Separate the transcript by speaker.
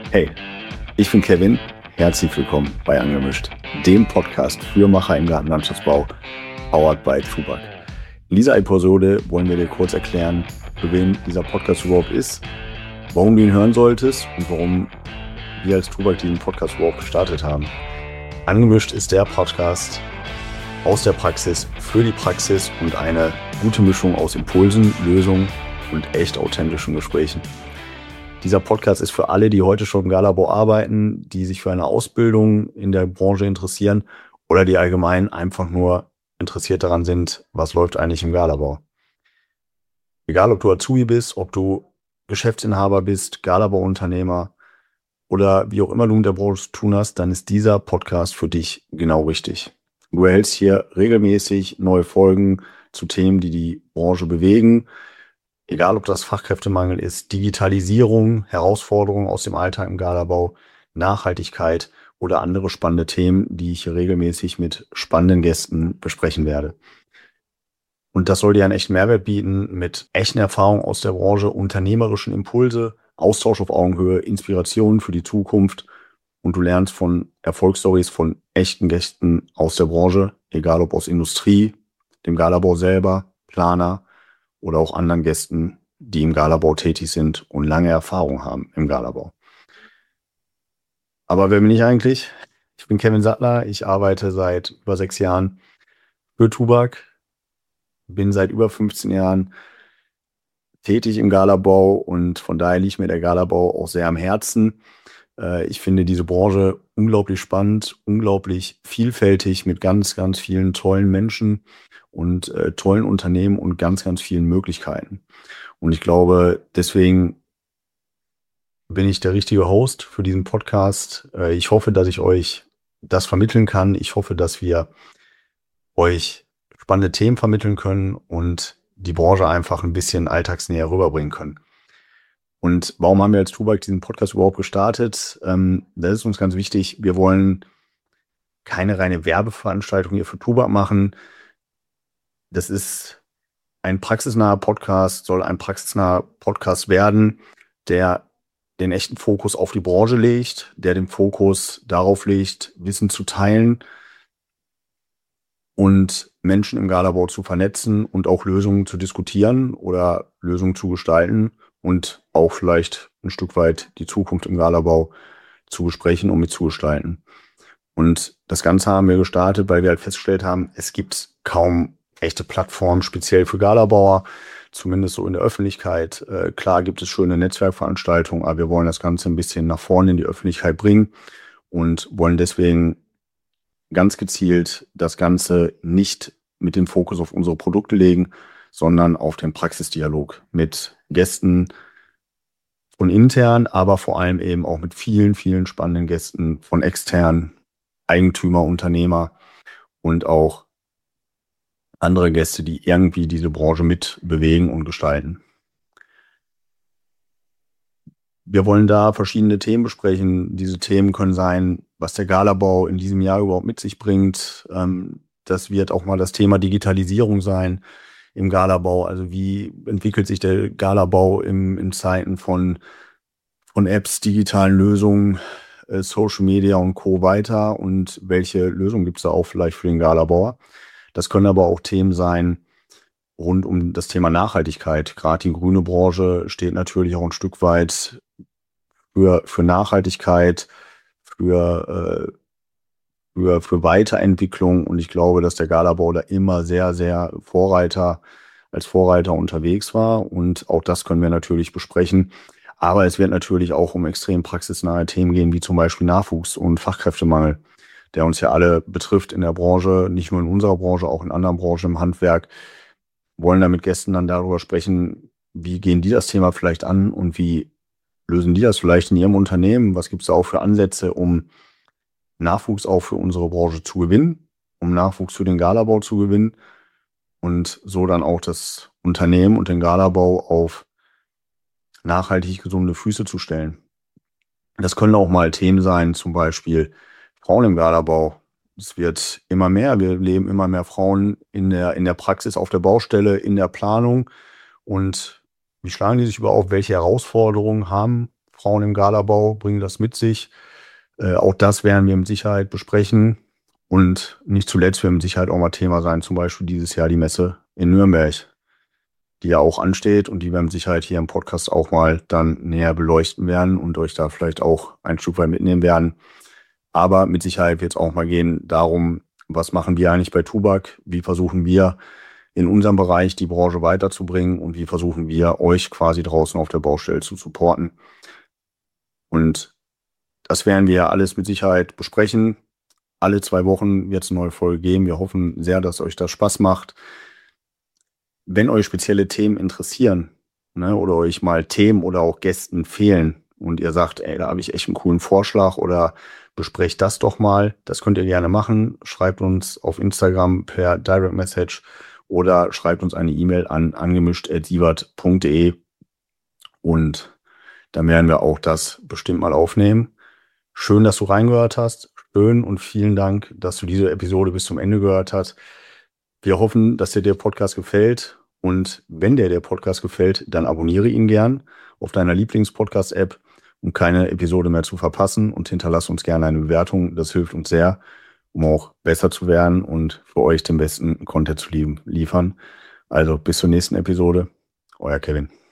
Speaker 1: Hey, ich bin Kevin. Herzlich willkommen bei Angemischt, dem Podcast für Macher im Gartenlandschaftsbau, powered by Tubak. In dieser Episode wollen wir dir kurz erklären, für wen dieser Podcast überhaupt ist, warum du ihn hören solltest und warum wir als Tubak diesen Podcast überhaupt gestartet haben. Angemischt ist der Podcast aus der Praxis für die Praxis und eine gute Mischung aus Impulsen, Lösungen und echt authentischen Gesprächen. Dieser Podcast ist für alle, die heute schon im Galabau arbeiten, die sich für eine Ausbildung in der Branche interessieren oder die allgemein einfach nur interessiert daran sind, was läuft eigentlich im Galabau. Egal, ob du Azubi bist, ob du Geschäftsinhaber bist, Galabau-Unternehmer oder wie auch immer du mit der Branche zu tun hast, dann ist dieser Podcast für dich genau richtig. Du erhältst hier regelmäßig neue Folgen zu Themen, die die Branche bewegen. Egal, ob das Fachkräftemangel ist, Digitalisierung, Herausforderungen aus dem Alltag im Galabau, Nachhaltigkeit oder andere spannende Themen, die ich hier regelmäßig mit spannenden Gästen besprechen werde. Und das soll dir einen echten Mehrwert bieten mit echten Erfahrungen aus der Branche, unternehmerischen Impulse, Austausch auf Augenhöhe, Inspirationen für die Zukunft und du lernst von Erfolgsstories von echten Gästen aus der Branche, egal ob aus Industrie, dem Galabau selber, Planer oder auch anderen Gästen, die im Galabau tätig sind und lange Erfahrung haben im Galabau. Aber wer bin ich eigentlich? Ich bin Kevin Sattler, ich arbeite seit über 6 Jahren für Tubak, bin seit über 15 Jahren tätig im Galabau und von daher liegt mir der Galabau auch sehr am Herzen. Ich finde diese Branche unglaublich spannend, unglaublich vielfältig mit ganz, ganz vielen tollen Menschen und tollen Unternehmen und ganz, ganz vielen Möglichkeiten. Und ich glaube, deswegen bin ich der richtige Host für diesen Podcast. Ich hoffe, dass ich euch das vermitteln kann. Ich hoffe, dass wir euch spannende Themen vermitteln können und die Branche einfach ein bisschen alltagsnäher rüberbringen können. Und warum haben wir als Tubak diesen Podcast überhaupt gestartet? Das ist uns ganz wichtig. Wir wollen keine reine Werbeveranstaltung hier für Tubak machen. Das ist ein praxisnaher Podcast, soll ein praxisnaher Podcast werden, der den echten Fokus auf die Branche legt, der den Fokus darauf legt, Wissen zu teilen und Menschen im Galabau zu vernetzen und auch Lösungen zu diskutieren oder Lösungen zu gestalten und auch vielleicht ein Stück weit die Zukunft im Galabau zu besprechen und mitzugestalten. Und das Ganze haben wir gestartet, weil wir halt festgestellt haben, es gibt kaum echte Plattformen speziell für Galabauer, zumindest so in der Öffentlichkeit. Klar gibt es schöne Netzwerkveranstaltungen, aber wir wollen das Ganze ein bisschen nach vorne in die Öffentlichkeit bringen und wollen deswegen ganz gezielt das Ganze nicht mit dem Fokus auf unsere Produkte legen, sondern auf den Praxisdialog mit Gästen von intern, aber vor allem eben auch mit vielen, vielen spannenden Gästen von extern, Eigentümer, Unternehmer und auch andere Gäste, die irgendwie diese Branche mit bewegen und gestalten. Wir wollen da verschiedene Themen besprechen. Diese Themen können sein, was der Galabau in diesem Jahr überhaupt mit sich bringt. Das wird auch mal das Thema Digitalisierung sein im Galabau. Also wie entwickelt sich der Galabau in Zeiten von Apps, digitalen Lösungen, Social Media und Co. weiter und welche Lösungen gibt es da auch vielleicht für den Galabauer? Das können aber auch Themen sein rund um das Thema Nachhaltigkeit. Gerade die grüne Branche steht natürlich auch ein Stück weit für Nachhaltigkeit, für Weiterentwicklung. Und ich glaube, dass der Galabau da immer sehr, sehr als Vorreiter unterwegs war. Und auch das können wir natürlich besprechen. Aber es wird natürlich auch um extrem praxisnahe Themen gehen, wie zum Beispiel Nachwuchs und Fachkräftemangel, der uns ja alle betrifft in der Branche, nicht nur in unserer Branche, auch in anderen Branchen im Handwerk. Wollen da mit Gästen dann darüber sprechen, wie gehen die das Thema vielleicht an und wie lösen die das vielleicht in ihrem Unternehmen? Was gibt es da auch für Ansätze, um Nachwuchs auch für unsere Branche zu gewinnen, um Nachwuchs für den Galabau zu gewinnen und so dann auch das Unternehmen und den Galabau auf nachhaltig gesunde Füße zu stellen. Das können auch mal Themen sein, zum Beispiel Frauen im Galabau. Es wird immer mehr. Wir leben immer mehr Frauen in der Praxis, auf der Baustelle, in der Planung. Und wie schlagen die sich überhaupt? Welche Herausforderungen haben Frauen im Galabau bringen das mit sich. Auch das werden wir mit Sicherheit besprechen. Und nicht zuletzt wird mit Sicherheit auch mal Thema sein, zum Beispiel dieses Jahr die Messe in Nürnberg, die ja auch ansteht und die wir mit Sicherheit hier im Podcast auch mal dann näher beleuchten werden und euch da vielleicht auch ein Stück weit mitnehmen werden. Aber mit Sicherheit wird es auch mal gehen darum, was machen wir eigentlich bei Tubac? Wie versuchen wir in unserem Bereich die Branche weiterzubringen und wie versuchen wir euch quasi draußen auf der Baustelle zu supporten? Und das werden wir alles mit Sicherheit besprechen. Alle 2 Wochen wird es eine neue Folge geben. Wir hoffen sehr, dass euch das Spaß macht. Wenn euch spezielle Themen interessieren, ne, oder euch mal Themen oder auch Gästen fehlen und ihr sagt, ey, da habe ich echt einen coolen Vorschlag oder besprecht das doch mal, das könnt ihr gerne machen. Schreibt uns auf Instagram per Direct Message oder schreibt uns eine E-Mail an angemischt@sievert.de und dann werden wir auch das bestimmt mal aufnehmen. Schön, dass du reingehört hast. Schön und vielen Dank, dass du diese Episode bis zum Ende gehört hast. Wir hoffen, dass dir der Podcast gefällt. Und wenn dir der Podcast gefällt, dann abonniere ihn gern auf deiner Lieblings-Podcast-App, um keine Episode mehr zu verpassen. Und hinterlass uns gerne eine Bewertung. Das hilft uns sehr, um auch besser zu werden und für euch den besten Content zu liefern. Also bis zur nächsten Episode. Euer Kevin.